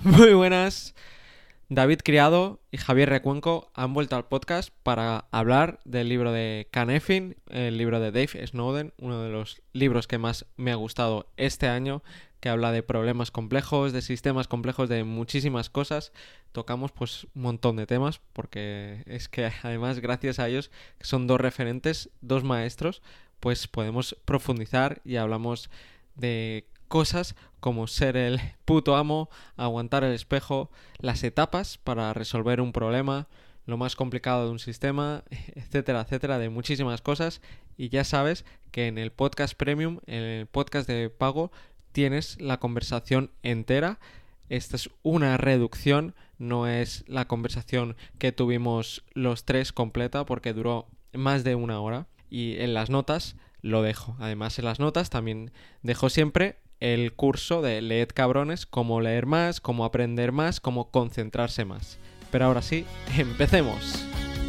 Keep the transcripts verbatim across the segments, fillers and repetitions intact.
Muy buenas. David Criado y Javier Recuenco han vuelto al podcast para hablar del libro de Cynefin, el libro de Dave Snowden, uno de los libros que más me ha gustado este año, que habla de problemas complejos, de sistemas complejos, de muchísimas cosas. Tocamos pues un montón de temas porque es que además gracias a ellos, que son dos referentes, dos maestros, pues podemos profundizar y hablamos de cosas como ser el puto amo, aguantar el espejo, las etapas para resolver un problema, lo más complicado de un sistema, etcétera, etcétera, de muchísimas cosas. Y ya sabes que en el podcast premium, en el podcast de pago, tienes la conversación entera. Esta es una reducción, no es la conversación que tuvimos los tres completa porque duró más de una hora. Y en las notas lo dejo. Además, en las notas también dejo siempre el curso de Leed Cabrones, cómo leer más, cómo aprender más, cómo concentrarse más. Pero ahora sí, empecemos.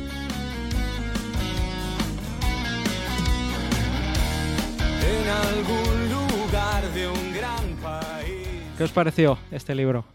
En algún lugar de un gran país. ¿Qué os pareció este libro?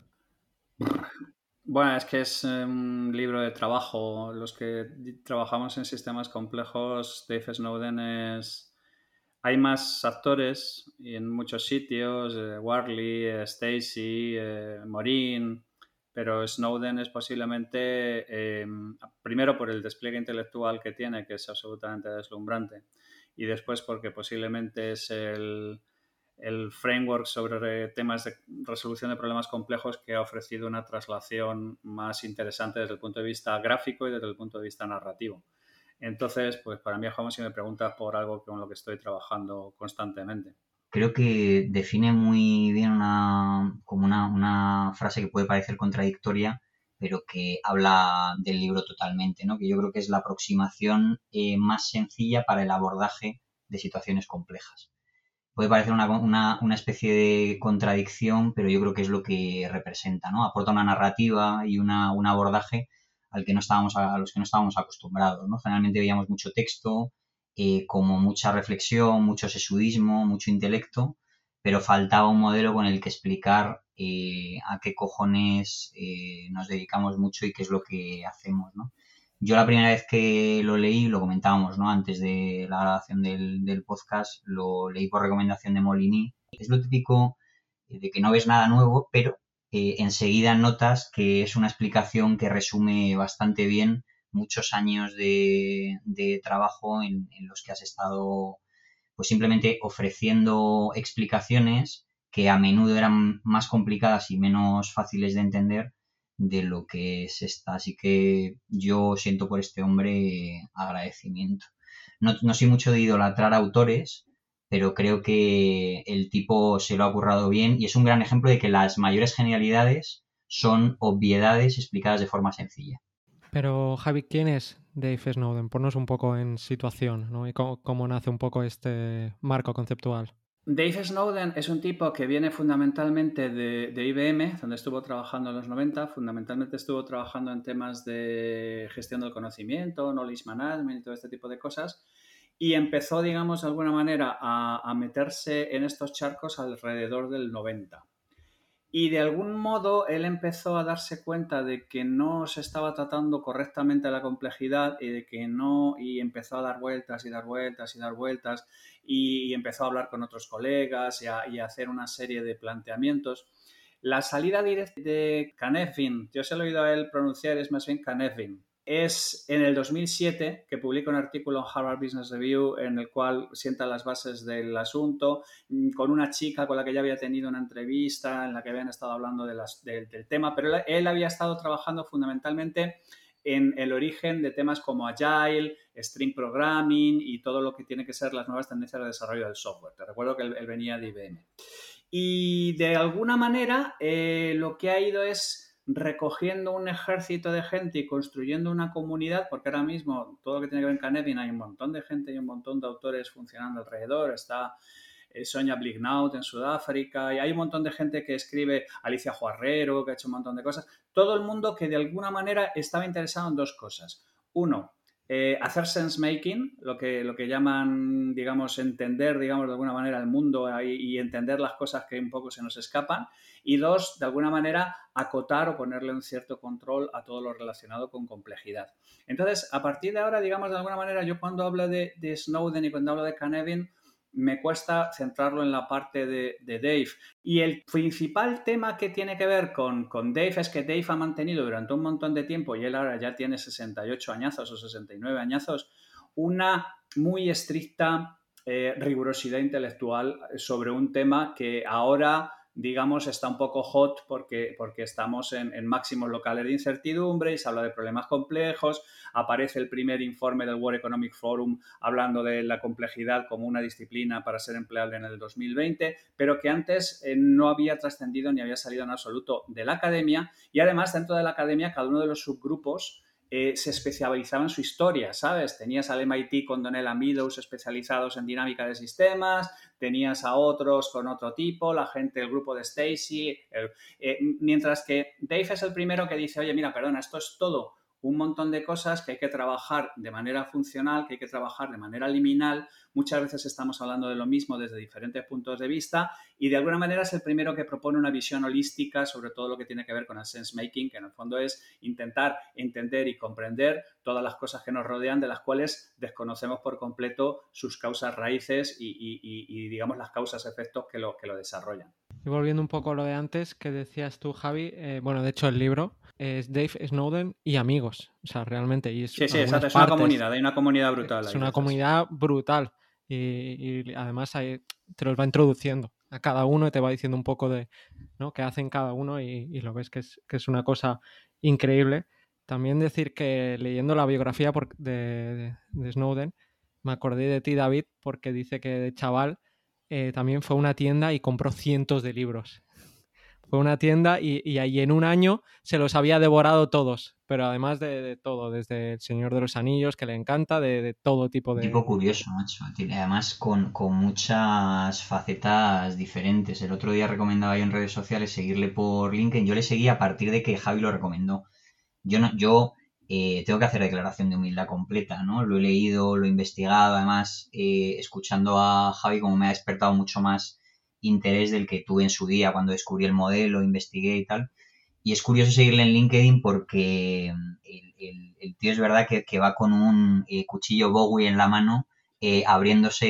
Bueno, es que es un libro de trabajo. Los que trabajamos en sistemas complejos, Dave Snowden es... Hay más actores y en muchos sitios, eh, Warley, eh, Stacy, eh, Morin, pero Snowden es posiblemente, eh, primero por el despliegue intelectual que tiene, que es absolutamente deslumbrante, y después porque posiblemente es el, el framework sobre temas de resolución de problemas complejos que ha ofrecido una traslación más interesante desde el punto de vista gráfico y desde el punto de vista narrativo. Entonces, pues para mí es como si me preguntas por algo con lo que estoy trabajando constantemente. Creo que define muy bien una, como una, una frase que puede parecer contradictoria, pero que habla del libro totalmente, ¿no? Que yo creo que es la aproximación eh, más sencilla para el abordaje de situaciones complejas. Puede parecer una, una, una especie de contradicción, pero yo creo que es lo que representa, ¿no? Aporta una narrativa y una, un abordaje al que no estábamos, a los que no estábamos acostumbrados, ¿no? Generalmente veíamos mucho texto, eh, como mucha reflexión, mucho sesudismo, mucho intelecto, pero faltaba un modelo con el que explicar eh, a qué cojones eh, nos dedicamos mucho y qué es lo que hacemos, ¿no? Yo la primera vez que lo leí, lo comentábamos, ¿no? Antes de la grabación del, del podcast, lo leí por recomendación de Molini. Es lo típico de que no ves nada nuevo, pero eh, enseguida notas que es una explicación que resume bastante bien muchos años de, de trabajo en, en los que has estado pues simplemente ofreciendo explicaciones que a menudo eran más complicadas y menos fáciles de entender de lo que es esta. Así que yo siento por este hombre agradecimiento. No, no soy mucho de idolatrar autores, pero creo que el tipo se lo ha currado bien y es un gran ejemplo de que las mayores genialidades son obviedades explicadas de forma sencilla. Pero Javi, ¿quién es Dave Snowden? Ponnos un poco en situación, ¿no? Y cómo, cómo nace un poco este marco conceptual. Dave Snowden es un tipo que viene fundamentalmente de, de I B M, donde estuvo trabajando en los noventa. Fundamentalmente estuvo trabajando en temas de gestión del conocimiento, knowledge management y todo este tipo de cosas. Y empezó, digamos, de alguna manera a, a meterse en estos charcos alrededor del noventa. Y de algún modo él empezó a darse cuenta de que no se estaba tratando correctamente la complejidad y de que no, y empezó a dar vueltas y dar vueltas y dar vueltas y, y empezó a hablar con otros colegas y a, y a hacer una serie de planteamientos. La salida directa de Cynefin, yo se lo he oído a él pronunciar, es más bien Cynefin. Es en el dos mil siete que publica un artículo en Harvard Business Review en el cual sienta las bases del asunto con una chica con la que ya había tenido una entrevista en la que habían estado hablando de las, de, del tema, pero él, él había estado trabajando fundamentalmente en el origen de temas como Agile, String Programming y todo lo que tiene que ser las nuevas tendencias de desarrollo del software. Te recuerdo que él, él venía de I B M. Y de alguna manera eh, lo que ha ido es recogiendo un ejército de gente y construyendo una comunidad, porque ahora mismo todo lo que tiene que ver con Cynefin hay un montón de gente y un montón de autores funcionando alrededor. Está eh, Sonia Blignaut en Sudáfrica y hay un montón de gente que escribe, Alicia Juarrero, que ha hecho un montón de cosas. Todo el mundo que de alguna manera estaba interesado en dos cosas. Uno, eh, hacer sense making, lo que, lo que llaman, digamos, entender, digamos, de alguna manera el mundo y, y entender las cosas que un poco se nos escapan. Y dos, de alguna manera, acotar o ponerle un cierto control a todo lo relacionado con complejidad. Entonces, a partir de ahora, digamos, de alguna manera, yo cuando hablo de, de Snowden y cuando hablo de Cynefin, me cuesta centrarlo en la parte de, de Dave. Y el principal tema que tiene que ver con, con Dave es que Dave ha mantenido durante un montón de tiempo, y él ahora ya tiene sesenta y ocho añazos o sesenta y nueve añazos, una muy estricta eh, rigurosidad intelectual sobre un tema que ahora, digamos, está un poco hot porque, porque estamos en, en máximos locales de incertidumbre y se habla de problemas complejos. Aparece el primer informe del World Economic Forum hablando de la complejidad como una disciplina para ser empleable en el dos mil veinte, pero que antes eh, no había trascendido ni había salido en absoluto de la academia. Y además, dentro de la academia, cada uno de los subgrupos Eh, se especializaba en su historia, ¿sabes? Tenías al M I T con Donella Meadows especializados en dinámica de sistemas, tenías a otros con otro tipo, la gente, el grupo de Stacy, el, eh, mientras que Dave es el primero que dice, oye, mira, perdona, esto es todo un montón de cosas que hay que trabajar de manera funcional, que hay que trabajar de manera liminal. Muchas veces estamos hablando de lo mismo desde diferentes puntos de vista y de alguna manera es el primero que propone una visión holística sobre todo lo que tiene que ver con el sense making, que en el fondo es intentar entender y comprender todas las cosas que nos rodean, de las cuales desconocemos por completo sus causas raíces y, y, y, y digamos, las causas efectos que lo, que lo desarrollan. Y volviendo un poco a lo de antes que decías tú, Javi, eh, bueno, de hecho el libro es Dave Snowden y amigos, o sea, realmente. Y es sí, sí, exacto, es una comunidad, hay una comunidad brutal. Es ahí una detrás. comunidad brutal y, y además hay, te los va introduciendo a cada uno y te va diciendo un poco de, ¿no?, qué hacen cada uno y, y lo ves que es, que es una cosa increíble. También decir que leyendo la biografía por, de, de, de Snowden, me acordé de ti, David, porque dice que de chaval eh, también fue a una tienda y compró cientos de libros. Fue una tienda y, y ahí en un año se los había devorado todos, pero además de, de todo, desde El Señor de los Anillos, que le encanta, de, de todo tipo de... Un tipo curioso, macho. Además con, con muchas facetas diferentes. El otro día recomendaba yo en redes sociales seguirle por LinkedIn. Yo le seguí a partir de que Javi lo recomendó. Yo no, yo eh, tengo que hacer declaración de humildad completa, ¿no? Lo he leído, lo he investigado, además, eh, escuchando a Javi, como me ha despertado mucho más interés del que tuve en su día cuando descubrí el modelo, investigué y tal. Y es curioso seguirle en LinkedIn porque el, el, el tío es verdad que, que va con un eh, cuchillo Bowie en la mano, eh, abriéndose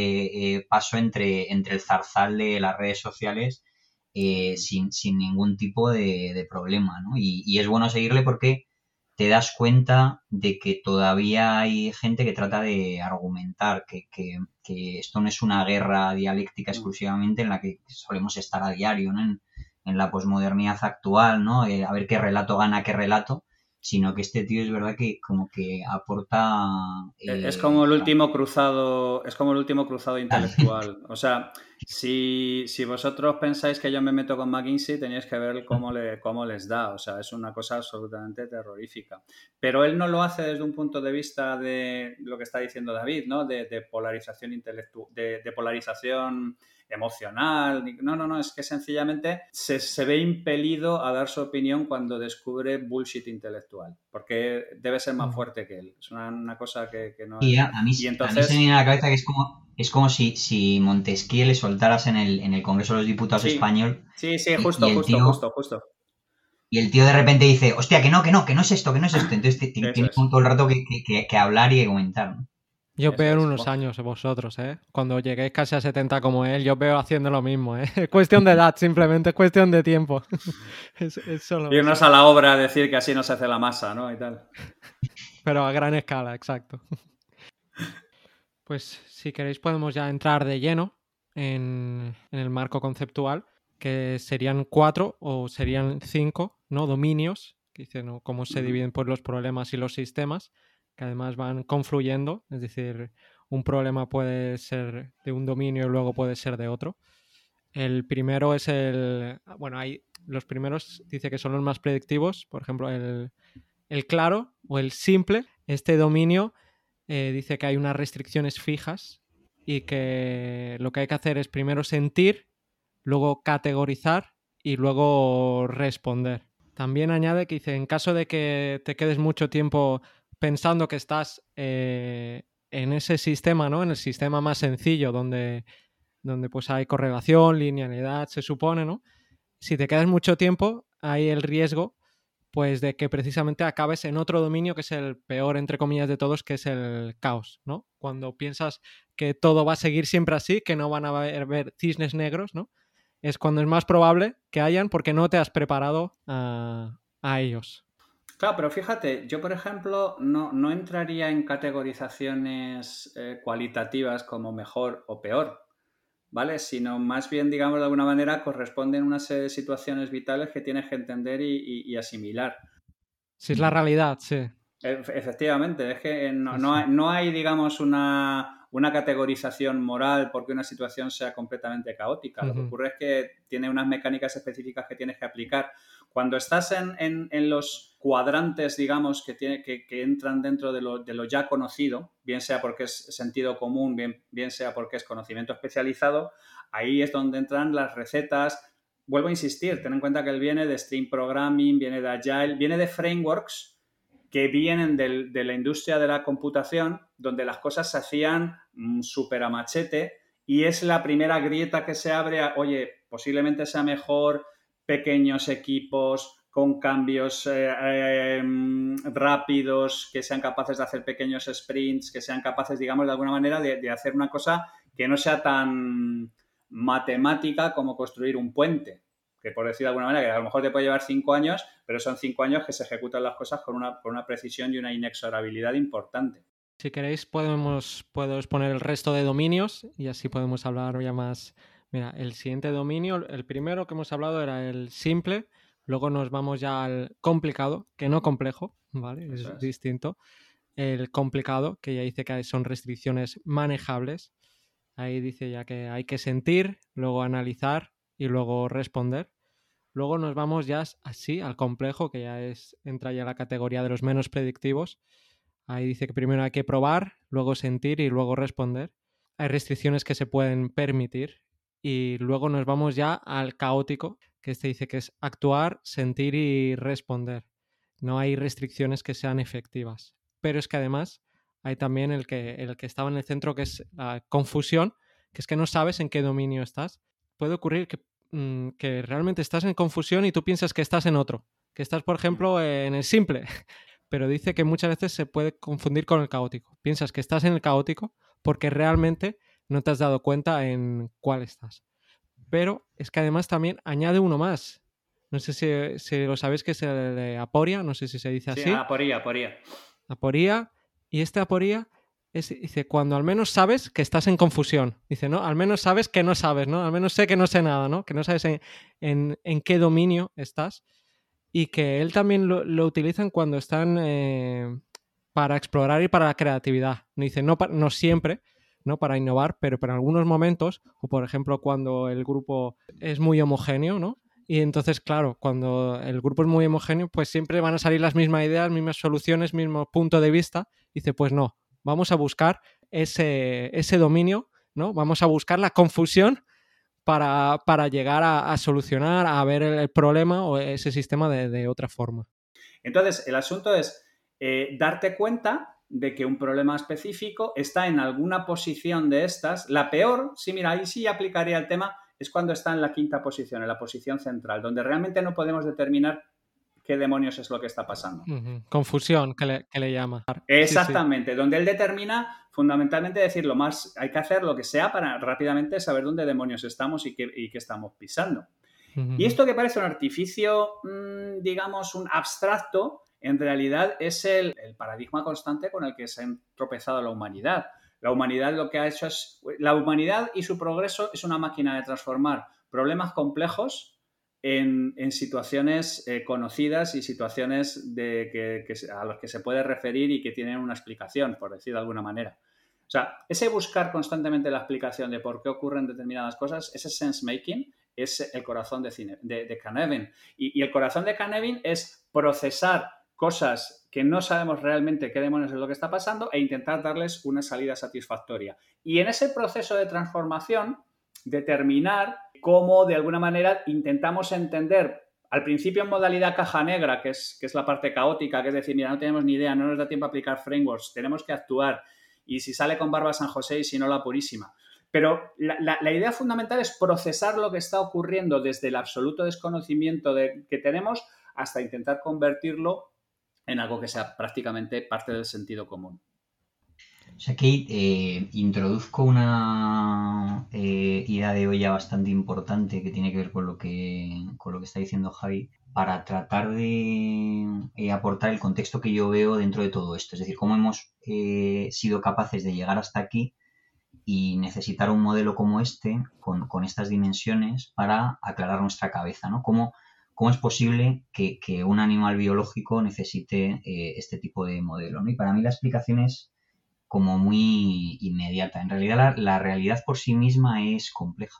eh, paso entre, entre el zarzal de las redes sociales eh, sin, sin ningún tipo de, de problema, ¿no? Y, y es bueno seguirle porque te das cuenta de que todavía hay gente que trata de argumentar que, que, que esto no es una guerra dialéctica exclusivamente en la que solemos estar a diario, ¿no? En, en la posmodernidad actual, ¿no? Eh, a ver qué relato gana qué relato, sino que este tío es verdad que como que aporta... Eh, es como el último cruzado, es como el último cruzado intelectual. O sea, si, si vosotros pensáis que yo me meto con McKinsey, tenéis que ver cómo, le, cómo les da. O sea, es una cosa absolutamente terrorífica. Pero él no lo hace desde un punto de vista de lo que está diciendo David, ¿no? De, de polarización intelectual, de, de polarización emocional. No, no, no, es que sencillamente se, se ve impelido a dar su opinión cuando descubre bullshit intelectual, porque debe ser más fuerte que él. Es una, una cosa que, que no es... Y a, a, mí, y entonces... a mí se me viene a la cabeza que es como, es como si, si Montesquieu le soltaras en el, en el Congreso de los Diputados sí, español. Sí, sí, justo, y, y justo, tío, justo, justo. Y el tío de repente dice, hostia, que no, que no, que no es esto, que no es esto. Entonces tienes es. todo el rato que, que, que hablar y que comentar, ¿no? Yo Eso veo en es. unos años vosotros, ¿eh? Cuando lleguéis casi a setenta como él, yo veo haciendo lo mismo, ¿eh? Es cuestión de edad, simplemente, es cuestión de tiempo. es, es solo Irnos eso. a la obra a decir que así no se hace la masa, ¿no? Y tal. Pero a gran escala, exacto. Pues si queréis podemos ya entrar de lleno en, en el marco conceptual, que serían cuatro o serían cinco, ¿no? Dominios, que dicen, ¿no?, cómo se dividen pues, los problemas y los sistemas, que además van confluyendo, es decir, un problema puede ser de un dominio y luego puede ser de otro. El primero es el... Bueno, hay los primeros dice que son los más predictivos, por ejemplo, el, el claro o el simple. Este dominio eh, dice que hay unas restricciones fijas y que lo que hay que hacer es primero sentir, luego categorizar y luego responder. También añade que dice, en caso de que te quedes mucho tiempo pensando que estás eh, en ese sistema, ¿no? En el sistema más sencillo donde, donde pues hay correlación, linealidad, se supone, ¿no? Si te quedas mucho tiempo, hay el riesgo pues de que precisamente acabes en otro dominio que es el peor, entre comillas, de todos, que es el caos, ¿no? Cuando piensas que todo va a seguir siempre así, que no van a haber, haber cisnes negros, ¿no? Es cuando es más probable que hayan porque no te has preparado a, a ellos. Claro, pero fíjate, yo por ejemplo no, no entraría en categorizaciones eh, cualitativas como mejor o peor, ¿vale? Sino más bien, digamos, de alguna manera corresponden una serie de situaciones vitales que tienes que entender y, y, y asimilar. Si es la realidad, sí. Efectivamente, es que no, Sí, no, sí. hay, no hay, digamos, una, una categorización moral porque una situación sea completamente caótica. Lo que Uh-huh. ocurre es que tiene unas mecánicas específicas que tienes que aplicar. Cuando estás en, en, en los cuadrantes, digamos, que, tiene, que, que entran dentro de lo, de lo ya conocido, bien sea porque es sentido común, bien, bien sea porque es conocimiento especializado, ahí es donde entran las recetas. Vuelvo a insistir, ten en cuenta que él viene de Stream Programming, viene de Agile, viene de frameworks que vienen del, de la industria de la computación, donde las cosas se hacían mmm, súper a machete, y es la primera grieta que se abre a, oye, posiblemente sea mejor pequeños equipos con cambios eh, eh, rápidos, que sean capaces de hacer pequeños sprints, que sean capaces, digamos, de alguna manera de, de hacer una cosa que no sea tan matemática como construir un puente. Que por decir de alguna manera, que a lo mejor te puede llevar cinco años, pero son cinco años que se ejecutan las cosas con una, con una precisión y una inexorabilidad importante. Si queréis, podemos, puedo exponer el resto de dominios y así podemos hablar ya más. Mira, el siguiente dominio, el primero que hemos hablado era el simple, luego nos vamos ya al complicado, que no complejo, ¿vale? Es, es distinto. El complicado, que ya dice que son restricciones manejables. Ahí dice ya que hay que sentir, luego analizar y luego responder. Luego nos vamos ya así al complejo, que ya es entra ya la categoría de los menos predictivos. Ahí dice que primero hay que probar, luego sentir y luego responder. Hay restricciones que se pueden permitir. Y luego nos vamos ya al caótico, que este dice que es actuar, sentir y responder. No hay restricciones que sean efectivas. Pero es que además hay también el que, el que estaba en el centro, que es la confusión, que es que no sabes en qué dominio estás. Puede ocurrir que, mmm, que realmente estás en confusión y tú piensas que estás en otro. Que estás, por ejemplo, en el simple. Pero dice que muchas veces se puede confundir con el caótico. Piensas que estás en el caótico porque realmente no te has dado cuenta en cuál estás. Pero es que además también añade uno más. No sé si, si lo sabéis, que es el de aporia, no sé si se dice Sí, así. aporía, aporía. Aporía. Y este aporía es, dice, cuando al menos sabes que estás en confusión. Dice, ¿no? Al menos sabes que no sabes, ¿no? Al menos sé que no sé nada, ¿no? Que no sabes en, en, en qué dominio estás. Y que él también lo, lo utilizan cuando están eh, para explorar y para la creatividad. Dice, no, no siempre, no para innovar, pero para algunos momentos, o por ejemplo cuando el grupo es muy homogéneo, ¿no? Y entonces, claro, cuando el grupo es muy homogéneo, pues siempre van a salir las mismas ideas, mismas soluciones, mismo punto de vista. Dice, pues no, vamos a buscar ese, ese dominio, ¿no? Vamos a buscar la confusión Para, para llegar a, a solucionar, a ver el, el problema o ese sistema de, de otra forma. Entonces, el asunto es eh, darte cuenta de que un problema específico está en alguna posición de estas. La peor, sí, mira, ahí sí aplicaría el tema, es cuando está en la quinta posición, en la posición central, donde realmente no podemos determinar qué demonios es lo que está pasando. Uh-huh. Confusión, que le, que le llama. Exactamente, sí, sí. Donde él determina fundamentalmente decir lo más, hay que hacer lo que sea para rápidamente saber dónde demonios estamos y qué, y qué estamos pisando. Uh-huh. Y esto que parece un artificio, mmm, digamos, un abstracto, en realidad es el, el paradigma constante con el que se ha tropezado la humanidad. La humanidad lo que ha hecho es, la humanidad y su progreso es una máquina de transformar problemas complejos En, en situaciones eh, conocidas y situaciones de que, que, a las que se puede referir y que tienen una explicación, por decir de alguna manera. O sea, ese buscar constantemente la explicación de por qué ocurren determinadas cosas, ese sense-making, es el corazón de, cine, de, de Cynefin. Y, y el corazón de Cynefin es procesar cosas que no sabemos realmente qué demonios es lo que está pasando e intentar darles una salida satisfactoria. Y en ese proceso de transformación, determinar cómo de alguna manera intentamos entender al principio en modalidad caja negra, que es, que es la parte caótica, que es decir, mira, no tenemos ni idea, no nos da tiempo a aplicar frameworks, tenemos que actuar, y si sale con barba San José y si no la purísima. Pero la, la, la idea fundamental es procesar lo que está ocurriendo desde el absoluto desconocimiento de, que tenemos hasta intentar convertirlo en algo que sea prácticamente parte del sentido común. O sea, aquí eh, introduzco una eh, idea de olla bastante importante que tiene que ver con lo que, con lo que está diciendo Javi, para tratar de eh, aportar el contexto que yo veo dentro de todo esto. Es decir, cómo hemos eh, sido capaces de llegar hasta aquí y necesitar un modelo como este, con, con estas dimensiones, para aclarar nuestra cabeza, ¿no? ¿Cómo, cómo es posible que, que un animal biológico necesite eh, este tipo de modelo, ¿no? Y para mí la explicación es como muy inmediata. En realidad la, la realidad por sí misma es compleja.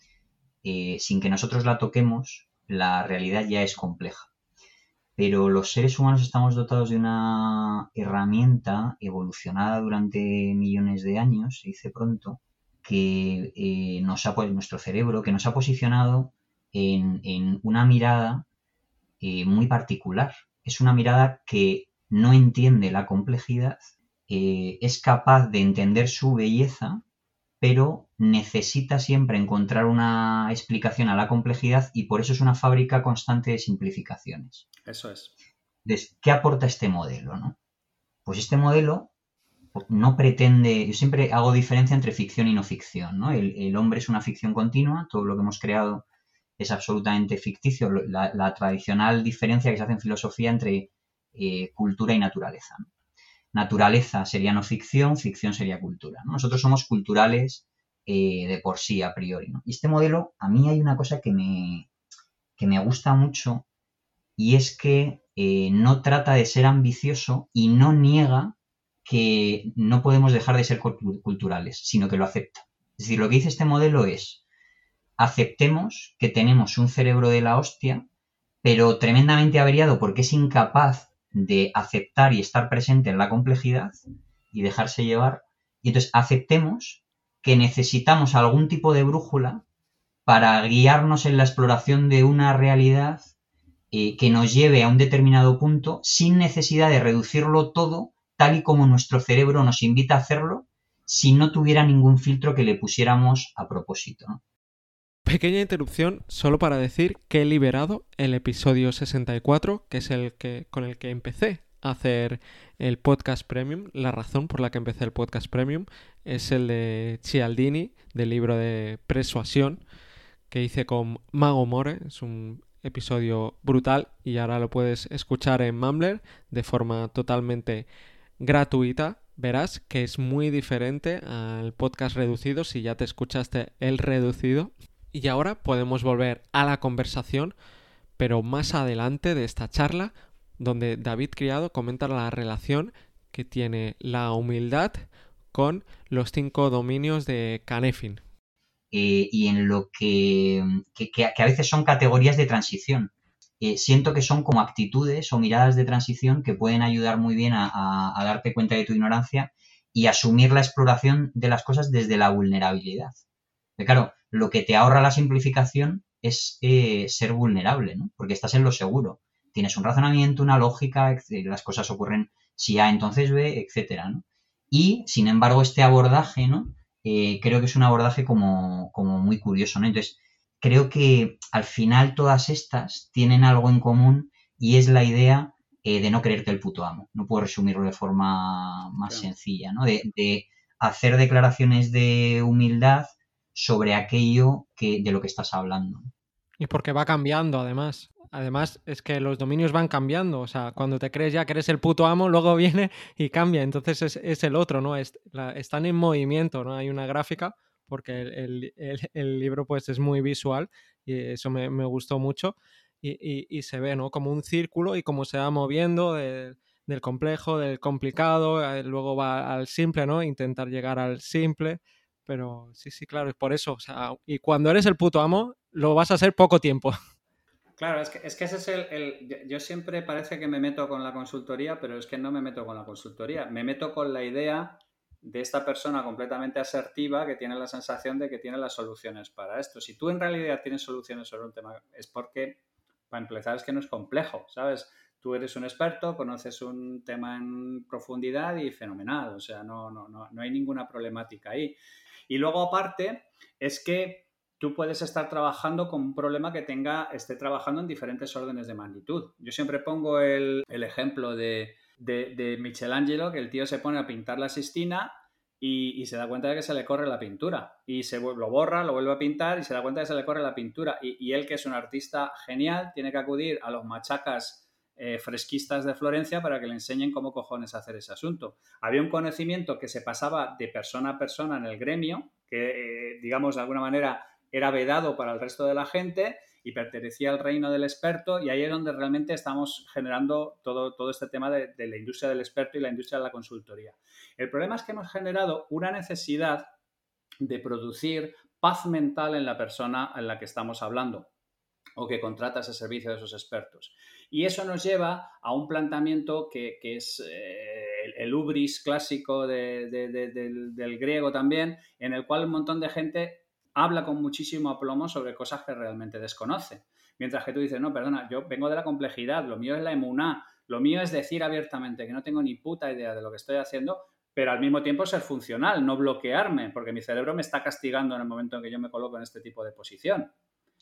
Eh, sin que nosotros la toquemos, la realidad ya es compleja. Pero los seres humanos estamos dotados de una herramienta evolucionada durante millones de años, se dice pronto, que eh, nos ha, pues, nuestro cerebro, que nos ha posicionado en, en una mirada eh, muy particular. Es una mirada que no entiende la complejidad, eh, es capaz de entender su belleza, pero necesita siempre encontrar una explicación a la complejidad y por eso es una fábrica constante de simplificaciones. Eso es. Entonces, ¿qué aporta este modelo, no? Pues este modelo no pretende... Yo siempre hago diferencia entre ficción y no ficción, ¿no? El, el hombre es una ficción continua, todo lo que hemos creado es absolutamente ficticio. La, la tradicional diferencia que se hace en filosofía entre eh, cultura y naturaleza, ¿no? Naturaleza sería no ficción, ficción sería cultura, ¿no? Nosotros somos culturales eh, de por sí, a priori, ¿no? Y este modelo, a mí hay una cosa que me, que me gusta mucho, y es que eh, no trata de ser ambicioso y no niega que no podemos dejar de ser culturales, sino que lo acepta. Es decir, lo que dice este modelo es: aceptemos que tenemos un cerebro de la hostia, pero tremendamente averiado porque es incapaz de aceptar y estar presente en la complejidad y dejarse llevar. Y entonces aceptemos que necesitamos algún tipo de brújula para guiarnos en la exploración de una realidad eh, que nos lleve a un determinado punto sin necesidad de reducirlo todo tal y como nuestro cerebro nos invita a hacerlo, si no tuviera ningún filtro que le pusiéramos a propósito, ¿no? Pequeña interrupción solo para decir que he liberado el episodio sesenta y cuatro, que es el que con el que empecé a hacer el podcast premium. La razón por la que empecé el podcast premium es el de Cialdini, del libro de Persuasión, que hice con Mago More. Es un episodio brutal y ahora lo puedes escuchar en Mumbler de forma totalmente gratuita. Verás que es muy diferente al podcast reducido si ya te escuchaste el reducido. Y ahora podemos volver a la conversación, pero más adelante de esta charla, donde David Criado comenta la relación que tiene la humildad con los cinco dominios de Cynefin. Eh, y en lo que, que, que a veces son categorías de transición. Eh, siento que son como actitudes o miradas de transición que pueden ayudar muy bien a, a, a darte cuenta de tu ignorancia y asumir la exploración de las cosas desde la vulnerabilidad. Pero claro, lo que te ahorra la simplificación es eh, ser vulnerable, ¿no? Porque estás en lo seguro. Tienes un razonamiento, una lógica, las cosas ocurren si A, entonces B, etcétera, ¿no? Y, sin embargo, este abordaje, ¿no? Eh, creo que es un abordaje como, como muy curioso, ¿no? Entonces, creo que al final todas estas tienen algo en común y es la idea eh, de no creerte el puto amo. No puedo resumirlo de forma más Claro. sencilla, ¿no? De, de hacer declaraciones de humildad sobre aquello que, de lo que estás hablando. Y porque va cambiando, además. Además, es que los dominios van cambiando. O sea, cuando te crees ya que eres el puto amo, luego viene y cambia. Entonces es, es el otro, ¿no? Es, la, están en movimiento, ¿no? Hay una gráfica, porque el, el, el, el libro pues es muy visual y eso me, me gustó mucho. Y, y, y se ve, ¿no? Como un círculo y cómo se va moviendo de, del complejo, del complicado, eh, luego va al simple, ¿no? Intentar llegar al simple. Pero sí, sí, claro, es por eso. O sea, y cuando eres el puto amo, lo vas a hacer poco tiempo. Claro, es que, es que ese es el, el... Yo siempre parece que me meto con la consultoría, pero es que no me meto con la consultoría. Me meto con la idea de esta persona completamente asertiva que tiene la sensación de que tiene las soluciones para esto. Si tú en realidad tienes soluciones sobre un tema, es porque para empezar, es que no es complejo, ¿sabes? Tú eres un experto, conoces un tema en profundidad y fenomenal, o sea, no, no, no, no hay ninguna problemática ahí. Y luego, aparte, es que tú puedes estar trabajando con un problema que tenga, esté trabajando en diferentes órdenes de magnitud. Yo siempre pongo el, el ejemplo de, de, de Michelangelo, que el tío se pone a pintar la Sistina y, y se da cuenta de que se le corre la pintura. Y se lo borra, lo vuelve a pintar y se da cuenta de que se le corre la pintura. Y, y él, que es un artista genial, tiene que acudir a los machacas eh, fresquistas de Florencia para que le enseñen cómo cojones hacer ese asunto. Había un conocimiento que se pasaba de persona a persona en el gremio, que, eh, digamos, de alguna manera era vedado para el resto de la gente y pertenecía al reino del experto, y ahí es donde realmente estamos generando todo, todo este tema de, de la industria del experto y la industria de la consultoría. El problema es que hemos generado una necesidad de producir paz mental en la persona en la que estamos hablando o que contrata ese servicio de esos expertos. Y eso nos lleva a un planteamiento que, que es eh, el, el hubris clásico de, de, de, del, del griego también, en el cual un montón de gente habla con muchísimo aplomo sobre cosas que realmente desconoce. Mientras que tú dices, no, perdona, yo vengo de la complejidad, lo mío es la emuná, lo mío es decir abiertamente que no tengo ni puta idea de lo que estoy haciendo, pero al mismo tiempo ser funcional, no bloquearme, porque mi cerebro me está castigando en el momento en que yo me coloco en este tipo de posición.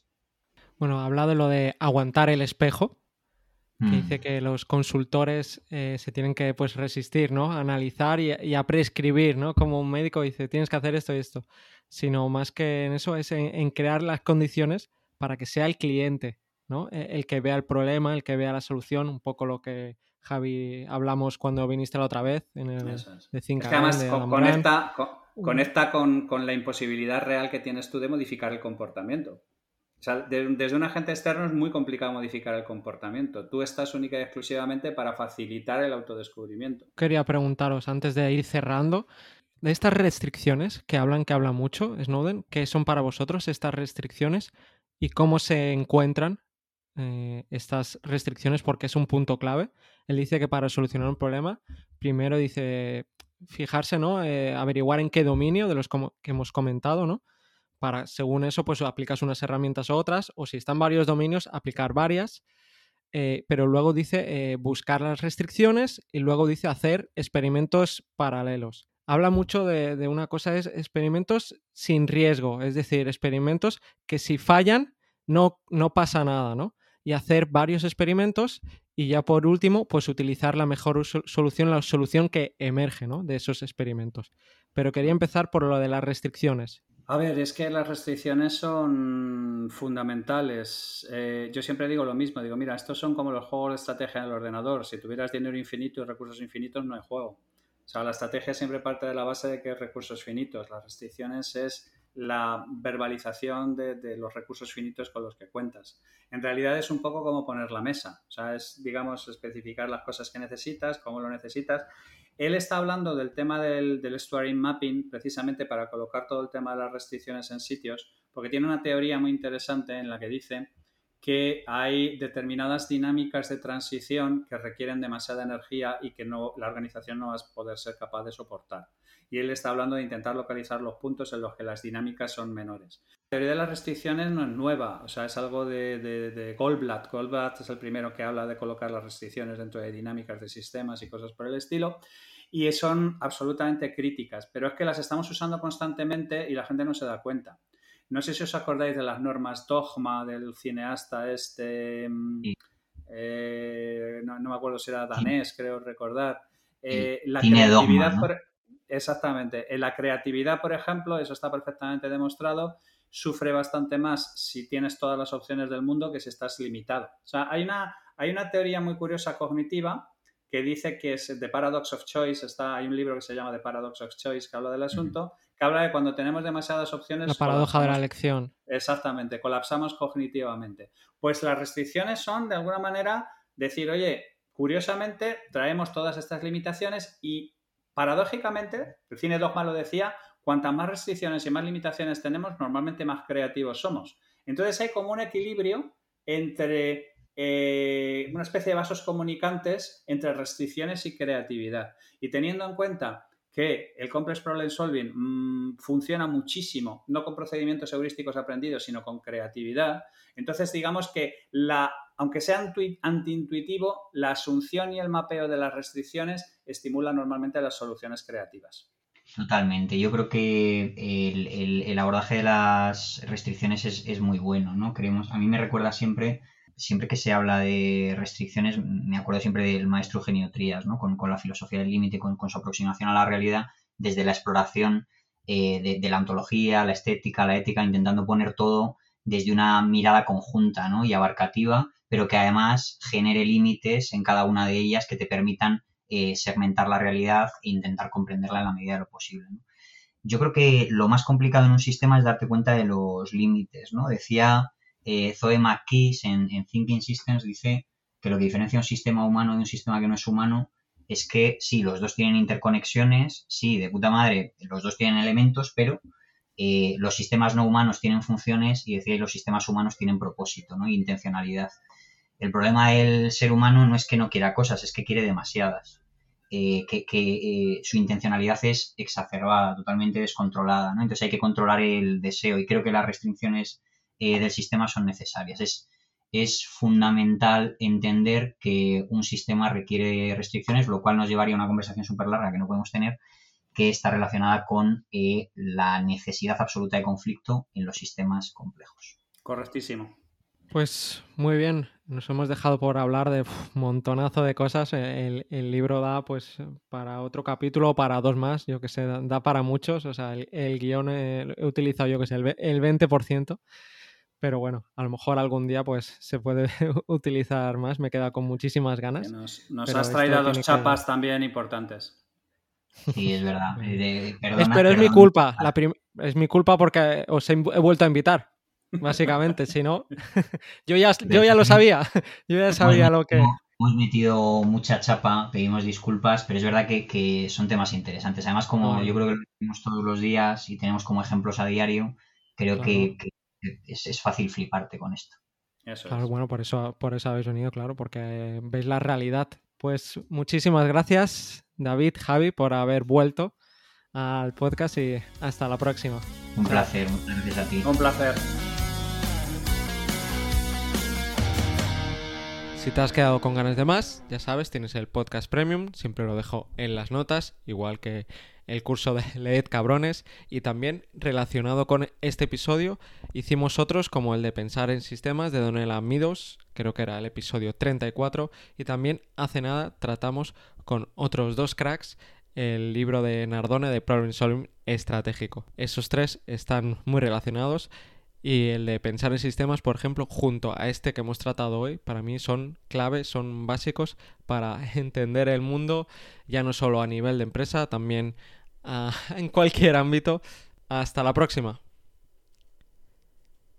Bueno, habla de lo de aguantar el espejo, que Mm. dice que los consultores eh, se tienen que pues resistir, ¿no? A analizar y, y a prescribir, ¿no? Como un médico dice, tienes que hacer esto y esto. Sino más que en eso es en, en crear las condiciones para que sea el cliente, ¿no? El que vea el problema, el que vea la solución, un poco lo que, Javi, hablamos cuando viniste la otra vez en el Eso es. de Think Es que Again, además de co- Adam conecta, Grant. co- conecta con, con la imposibilidad real que tienes tú de modificar el comportamiento. O sea, de- desde un agente externo es muy complicado modificar el comportamiento. Tú estás única y exclusivamente para facilitar el autodescubrimiento. Quería preguntaros, antes de ir cerrando, de estas restricciones que hablan, que habla mucho Snowden, ¿qué son para vosotros estas restricciones y cómo se encuentran eh, estas restricciones? Porque es un punto clave. Él dice que para solucionar un problema, primero dice fijarse, ¿no? Eh, averiguar en qué dominio de los como- que hemos comentado, ¿no? Para, según eso, pues aplicas unas herramientas u otras, o si están varios dominios, aplicar varias. Eh, pero luego dice eh, buscar las restricciones y luego dice hacer experimentos paralelos. Habla mucho de, de una cosa, es experimentos sin riesgo, es decir, experimentos que si fallan no, no pasa nada, ¿no? Y hacer varios experimentos y ya por último, pues utilizar la mejor solución, la solución que emerge, ¿no? De esos experimentos. Pero quería empezar por lo de las restricciones. A ver, es que las restricciones son fundamentales. Eh, yo siempre digo lo mismo, digo, mira, estos son como los juegos de estrategia en el ordenador. Si tuvieras dinero infinito y recursos infinitos, no hay juego. O sea, la estrategia siempre parte de la base de que hay recursos finitos. Las restricciones es la verbalización de, de los recursos finitos con los que cuentas. En realidad es un poco como poner la mesa. O sea, es, digamos, especificar las cosas que necesitas, cómo lo necesitas. Él está hablando del tema del, del estuary mapping precisamente para colocar todo el tema de las restricciones en sitios, porque tiene una teoría muy interesante en la que dice que hay determinadas dinámicas de transición que requieren demasiada energía y que no, la organización no va a poder ser capaz de soportar. Y él está hablando de intentar localizar los puntos en los que las dinámicas son menores. La teoría de las restricciones no es nueva, o sea, es algo de, de, de Goldblatt. Goldblatt es el primero que habla de colocar las restricciones dentro de dinámicas de sistemas y cosas por el estilo, y son absolutamente críticas, pero es que las estamos usando constantemente y la gente no se da cuenta. No sé si os acordáis de las normas Dogma del cineasta este, Sí. eh, no, no me acuerdo si era danés, creo recordar. Eh, la Cine creatividad, Dogma, ¿no? por, exactamente. En la creatividad, por ejemplo, eso está perfectamente demostrado, sufre bastante más si tienes todas las opciones del mundo que si estás limitado. O sea, hay una, hay una teoría muy curiosa cognitiva que dice que es The Paradox of Choice. Está, hay un libro que se llama The Paradox of Choice que habla del asunto, que habla de cuando tenemos demasiadas opciones. La paradoja de la colapsamos- elección. Exactamente, colapsamos cognitivamente. Pues las restricciones son, de alguna manera, decir, oye, curiosamente, traemos todas estas limitaciones y, paradójicamente, el cine Dogma lo decía, cuantas más restricciones y más limitaciones tenemos, normalmente más creativos somos. Entonces hay como un equilibrio entre eh, una especie de vasos comunicantes entre restricciones y creatividad. Y teniendo en cuenta que el Complex Problem Solving mmm, funciona muchísimo, no con procedimientos heurísticos aprendidos, sino con creatividad, entonces digamos que la aunque sea antiintuitivo, la asunción y el mapeo de las restricciones estimula normalmente las soluciones creativas. Totalmente. Yo creo que el, el, el abordaje de las restricciones es, es muy bueno, ¿no? Creemos, a mí me recuerda siempre, siempre que se habla de restricciones, me acuerdo siempre del maestro Eugenio Trías, ¿no? Con, con la filosofía del límite, con, con su aproximación a la realidad desde la exploración eh, de, de la ontología, la estética, la ética, intentando poner todo desde una mirada conjunta, ¿no? Y abarcativa, pero que además genere límites en cada una de ellas que te permitan eh, segmentar la realidad e intentar comprenderla en la medida de lo posible, ¿no? Yo creo que lo más complicado en un sistema es darte cuenta de los límites, ¿no? Decía eh, Zoe McKees en, en Thinking Systems, dice que lo que diferencia un sistema humano de un sistema que no es humano es que sí, los dos tienen interconexiones, sí, de puta madre, los dos tienen elementos, pero eh, los sistemas no humanos tienen funciones y decía, los sistemas humanos tienen propósito, ¿no? E intencionalidad. El problema del ser humano no es que no quiera cosas, es que quiere demasiadas. Eh, que, que eh, su intencionalidad es exacerbada, totalmente descontrolada, ¿no? Entonces hay que controlar el deseo y creo que las restricciones eh, del sistema son necesarias. Es, es fundamental entender que un sistema requiere restricciones, lo cual nos llevaría a una conversación súper larga que no podemos tener, que está relacionada con eh, la necesidad absoluta de conflicto en los sistemas complejos. Correctísimo. Pues muy bien, nos hemos dejado por hablar de un montonazo de cosas. El, el libro da pues para otro capítulo o para dos más, yo que sé, da, da para muchos. O sea, el, el guión he, he utilizado yo que sé, el, el veinte por ciento, pero bueno, a lo mejor algún día pues se puede utilizar más. Me queda con muchísimas ganas. Que nos nos has traído dos chapas que... también importantes. Sí, es verdad. De, perdona, es, pero perdona. es mi culpa, la prim... es mi culpa porque os he, he vuelto a invitar. Básicamente, si no, yo ya, yo ya lo sabía, yo ya sabía hemos, lo que... Hemos metido mucha chapa, pedimos disculpas, pero es verdad que, que son temas interesantes. Además, como no, yo creo que lo vemos todos los días y tenemos como ejemplos a diario, creo claro. que, que es, es fácil fliparte con esto. Eso claro, es. bueno, por eso, por eso habéis venido, claro, porque veis la realidad. Pues muchísimas gracias, David, Javi, por haber vuelto al podcast y hasta la próxima. Un placer, muchas gracias a ti. Un placer. Si te has quedado con ganas de más, ya sabes, tienes el podcast premium, siempre lo dejo en las notas, igual que el curso de Leed Cabrones, y también relacionado con este episodio hicimos otros como el de Pensar en Sistemas de Donella Meadows, creo que era el episodio treinta y cuatro, y también hace nada tratamos con otros dos cracks el libro de Nardone de Problem Solving Estratégico. Esos tres están muy relacionados. Y el de Pensar en Sistemas, por ejemplo, junto a este que hemos tratado hoy, para mí son claves, son básicos para entender el mundo, ya no solo a nivel de empresa, también uh, en cualquier ámbito. Hasta la próxima.